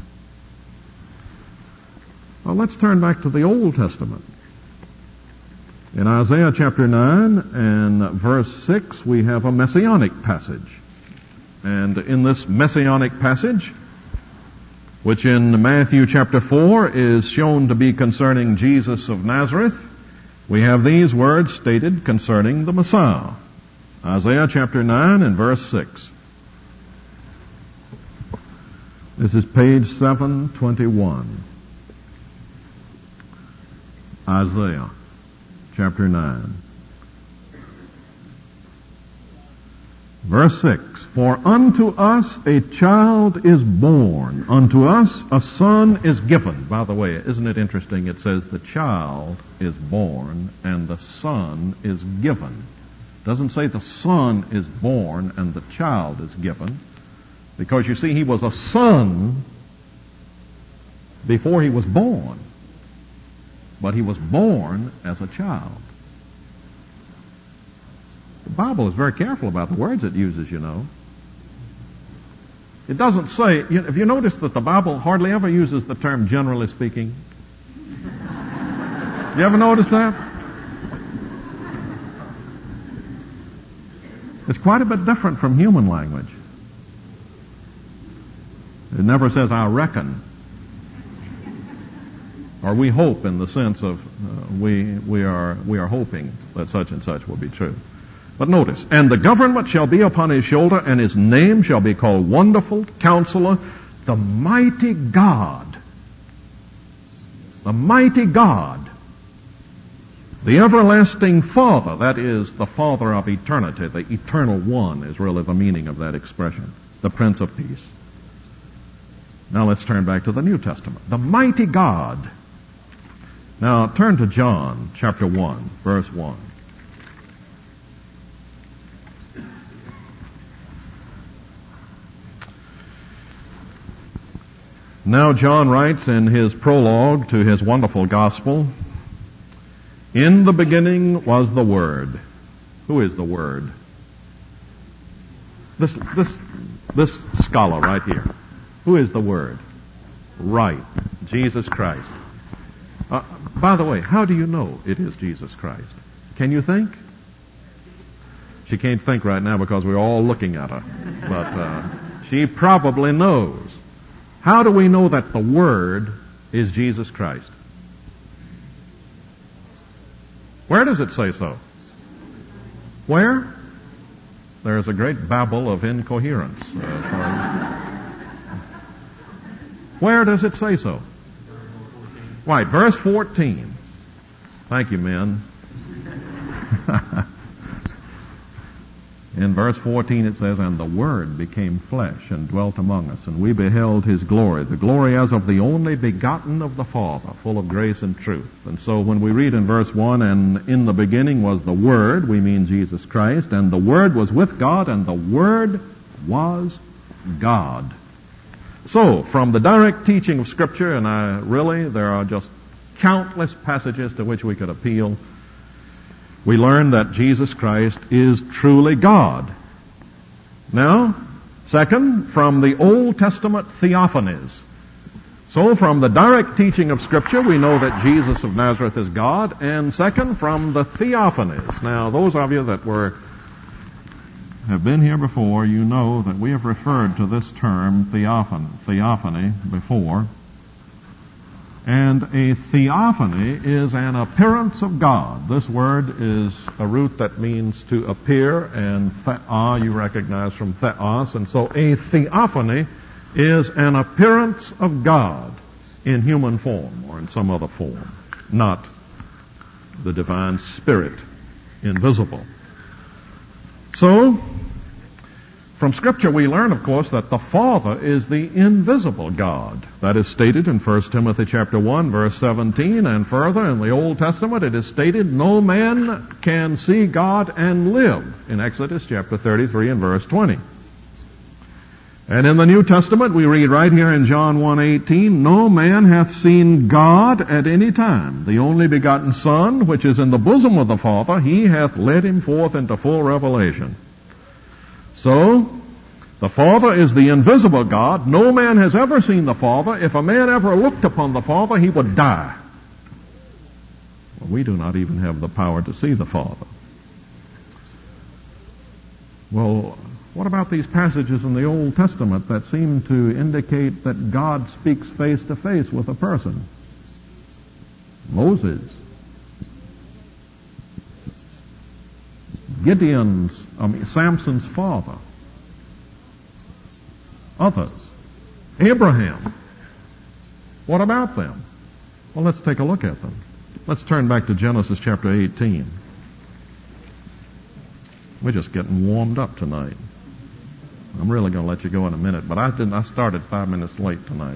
[SPEAKER 1] Well, let's turn back to the Old Testament. In Isaiah chapter 9 and verse 6, we have a messianic passage. And in this messianic passage, which in Matthew chapter 4 is shown to be concerning Jesus of Nazareth, we have these words stated concerning the Messiah. Isaiah chapter 9 and verse 6. This is page 721. Isaiah chapter 9. Verse 6. For unto us a child is born, unto us a son is given. By the way, isn't it interesting? It says the child is born and the son is given. It doesn't say the son is born and the child is given. Because you see, he was a son before he was born. But he was born as a child. The Bible is very careful about the words it uses, you know. It doesn't say, if you notice that the Bible hardly ever uses the term generally speaking. You ever notice that? It's quite a bit different from human language. It never says, I reckon. Or we hope, in the sense of we are hoping that such and such will be true. But notice, and the government shall be upon his shoulder, and his name shall be called Wonderful, Counselor, the Mighty God. The Mighty God. The Everlasting Father, that is, the Father of eternity, the Eternal One is really the meaning of that expression. The Prince of Peace. Now let's turn back to the New Testament. The Mighty God. Now turn to John chapter 1, verse 1. Now John writes in his prologue to his wonderful gospel, in the beginning was the Word. Who is the Word? This scholar right here. Who is the Word? Right. Jesus Christ. By the way, how do you know it is Jesus Christ? Can you think? She can't think right now because we're all looking at her. But she probably knows. How do we know that the Word is Jesus Christ? Where does it say so? Where? There's a great babble of incoherence. Where does it say so? Right, verse 14. Thank you, men. In verse 14 it says, and the Word became flesh and dwelt among us, and we beheld His glory, the glory as of the only begotten of the Father, full of grace and truth. And so when we read in verse 1, and in the beginning was the Word, we mean Jesus Christ, and the Word was with God, and the Word was God. So, from the direct teaching of Scripture, and there are just countless passages to which we could appeal, we learn that Jesus Christ is truly God. Now, second, from the Old Testament theophanies. So, from the direct teaching of Scripture, we know that Jesus of Nazareth is God. And second, from the theophanies. Now, those of you that have been here before, you know that we have referred to this term theophany before. And a theophany is an appearance of God. This word is a root that means to appear, and thea you recognize from theos. And so a theophany is an appearance of God in human form or in some other form, not the divine Spirit, invisible. So, from Scripture we learn, of course, that the Father is the invisible God. That is stated in 1 Timothy chapter 1, verse 17, and further in the Old Testament it is stated, no man can see God and live, in Exodus chapter 33 and verse 20. And in the New Testament we read right here in John 1:18, no man hath seen God at any time. The only begotten Son, which is in the bosom of the Father, He hath led Him forth into full revelation. So, The Father is the invisible God. No man has ever seen the Father. If a man ever looked upon the Father, he would die. Well, we do not even have the power to see the Father. Well, what about these passages in the Old Testament that seem to indicate that God speaks face to face with a person? Moses, Samson's father, others, Abraham. What about them? Well, let's take a look at them. Let's turn back to Genesis chapter 18. We're just getting warmed up tonight. I'm really going to let you go in a minute, but I started 5 minutes late tonight.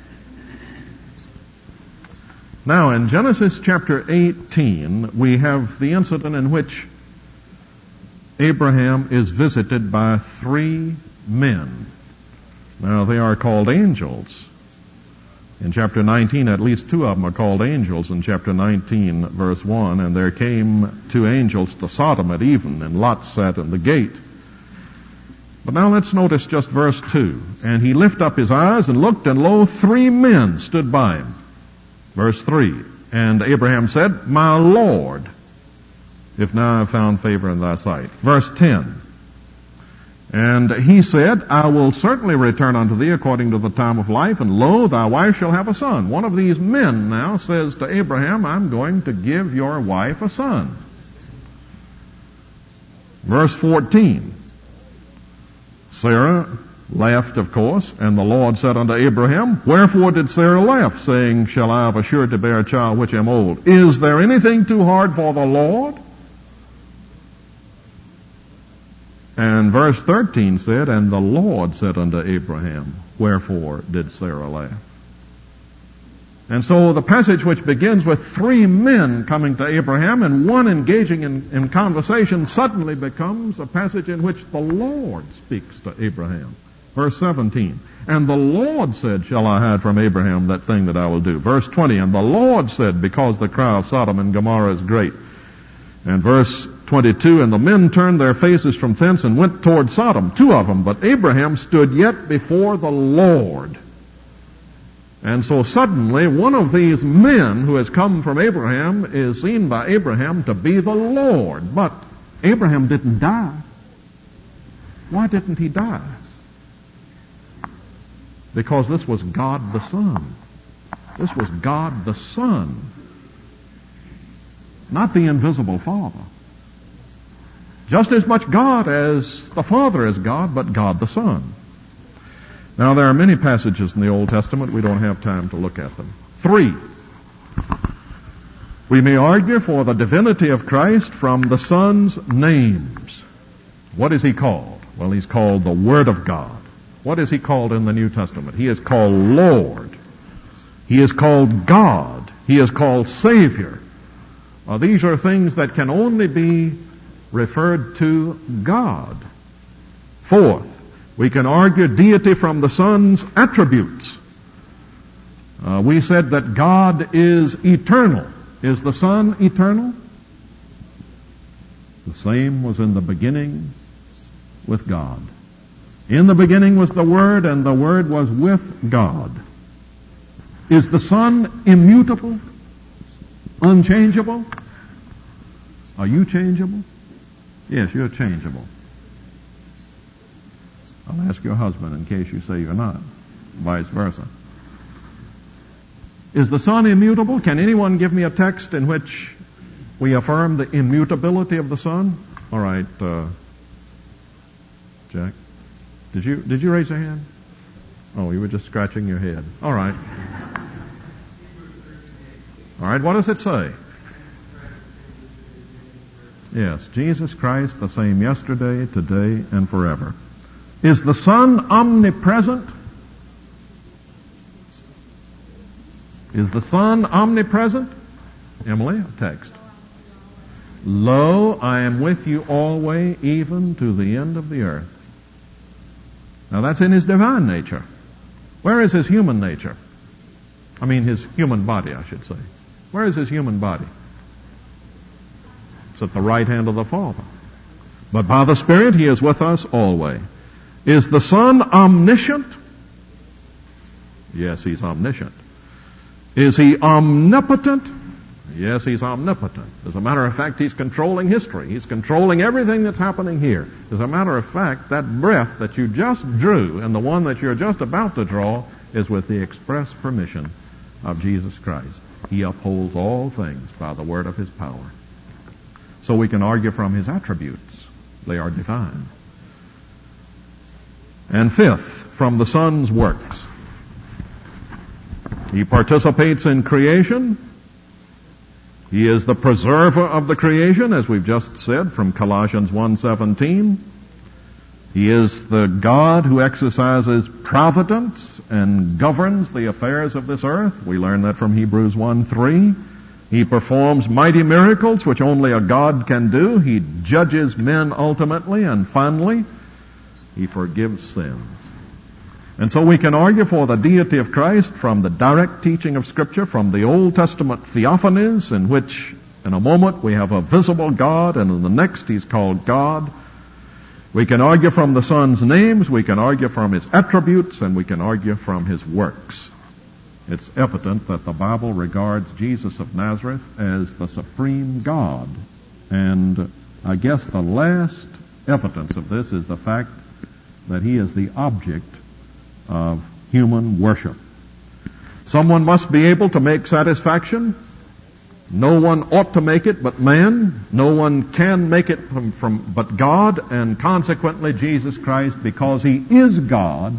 [SPEAKER 1] Now, in Genesis chapter 18, we have the incident in which Abraham is visited by 3 men. Now, they are called angels. In chapter 19, at least 2 of them are called angels in chapter 19, verse 1. And there came 2 angels to Sodom at even, and Lot sat in the gate. But now let's notice just verse 2. And he lifted up his eyes and looked, and lo, 3 men stood by him. Verse 3. And Abraham said, My Lord, if now I have found favor in thy sight. Verse 10. And he said, I will certainly return unto thee according to the time of life, and lo, thy wife shall have a son. One of these men now says to Abraham, I'm going to give your wife a son. Verse 14. Sarah laughed, of course, and the Lord said unto Abraham, Wherefore did Sarah laugh, saying, Shall I have a sure to bear a child which am old? Is there anything too hard for the Lord? And verse 13 said, And the Lord said unto Abraham, Wherefore did Sarah laugh? And so the passage which begins with 3 men coming to Abraham and one engaging in conversation suddenly becomes a passage in which the Lord speaks to Abraham. Verse 17, And the Lord said, Shall I hide from Abraham that thing that I will do? Verse 20, And the Lord said, Because the cry of Sodom and Gomorrah is great. And verse 22, And the men turned their faces from thence and went toward Sodom, 2 of them. But Abraham stood yet before the Lord. And so suddenly one of these men who has come from Abraham is seen by Abraham to be the Lord. But Abraham didn't die. Why didn't he die? Because this was God the Son. This was God the Son. Not the invisible Father. Just as much God as the Father is God, but God the Son. Now, there are many passages in the Old Testament. We don't have time to look at them. 3. We may argue for the divinity of Christ from the Son's names. What is he called? Well, he's called the Word of God. What is he called in the New Testament? He is called Lord. He is called God. He is called Savior. These are things that can only be referred to God. 4th, we can argue deity from the Son's attributes. We said that God is eternal. Is the Son eternal? The same was in the beginning with God. In the beginning was the Word, and the Word was with God. Is the Son immutable? Unchangeable? Are you changeable? Yes, you're changeable. I'll ask your husband in case you say you're not. Vice versa. Is the Son immutable? Can anyone give me a text in which we affirm the immutability of the Son? All right, Jack. Did you raise your hand? Oh, you were just scratching your head. All right. All right, what does it say? Yes, Jesus Christ, the same yesterday, today, and forever. Is the Son omnipresent? Is the Son omnipresent? Emily, a text. Lo, I am with you always, even to the end of the earth. Now that's in his divine nature. Where is his human nature? I mean his human body, I should say. Where is his human body? It's at the right hand of the Father. But by the Spirit, he is with us always. Is the Son omniscient? Yes, He's omniscient. Is He omnipotent? Yes, He's omnipotent. As a matter of fact, He's controlling history. He's controlling everything that's happening here. As a matter of fact, that breath that you just drew and the one that you're just about to draw is with the express permission of Jesus Christ. He upholds all things by the word of His power. So we can argue from His attributes. They are divine. And fifth, from the Son's works. He participates in creation. He is the preserver of the creation, as we've just said from Colossians 1:17. He is the God who exercises providence and governs the affairs of this earth. We learn that from Hebrews 1:3. He performs mighty miracles which only a God can do. He judges men ultimately, and finally, He forgives sins. And so we can argue for the deity of Christ from the direct teaching of Scripture, from the Old Testament theophanies, in which in a moment we have a visible God, and in the next He's called God. We can argue from the Son's names, we can argue from His attributes, and we can argue from His works. It's evident that the Bible regards Jesus of Nazareth as the supreme God. And I guess the last evidence of this is the fact that He is the object of human worship. Someone must be able to make satisfaction. No one ought to make it but man. No one can make it from but God, and consequently Jesus Christ, because He is God,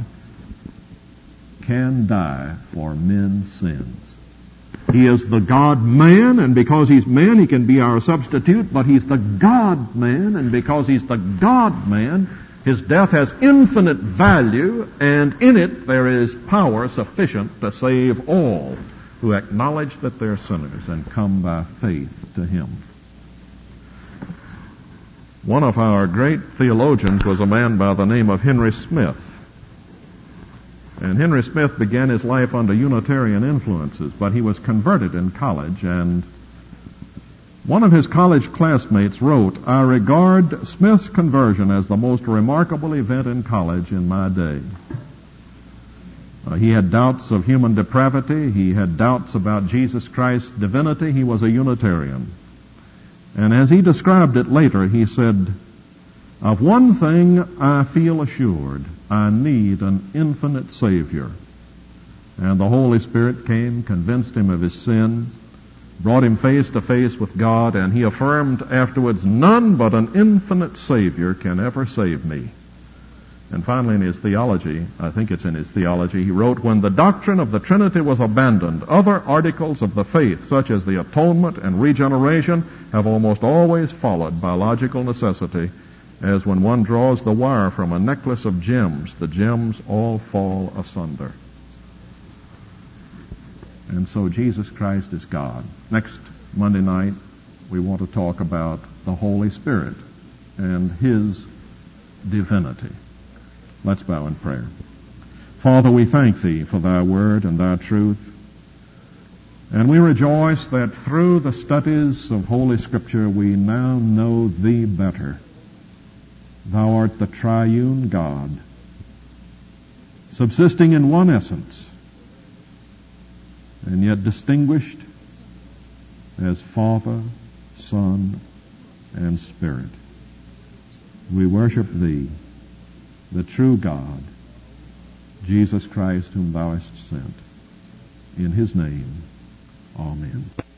[SPEAKER 1] can die for men's sins. He is the God-man, and because He's man, He can be our substitute, but He's the God-man, and because He's the God-man, His death has infinite value, and in it there is power sufficient to save all who acknowledge that they're sinners and come by faith to Him. One of our great theologians was a man by the name of Henry Smith. And Henry Smith began his life under Unitarian influences, but he was converted in college, and one of his college classmates wrote, "I regard Smith's conversion as the most remarkable event in college in my day." He had doubts of human depravity. He had doubts about Jesus Christ's divinity. He was a Unitarian. And as he described it later, he said, "Of one thing I feel assured, I need an infinite Savior." And the Holy Spirit came, convinced him of his sin, brought him face to face with God, and he affirmed afterwards, "None but an infinite Savior can ever save me." And finally in his theology, I think it's in his theology, he wrote, "When the doctrine of the Trinity was abandoned, other articles of the faith, such as the atonement and regeneration, have almost always followed by logical necessity, as when one draws the wire from a necklace of gems, the gems all fall asunder." And so Jesus Christ is God. Next Monday night, we want to talk about the Holy Spirit and His divinity. Let's bow in prayer. Father, we thank Thee for Thy word and Thy truth. And we rejoice that through the studies of Holy Scripture we now know Thee better. Thou art the triune God, subsisting in one essence, and yet distinguished as Father, Son, and Spirit. We worship Thee, the true God, Jesus Christ, whom Thou hast sent. In His name, amen.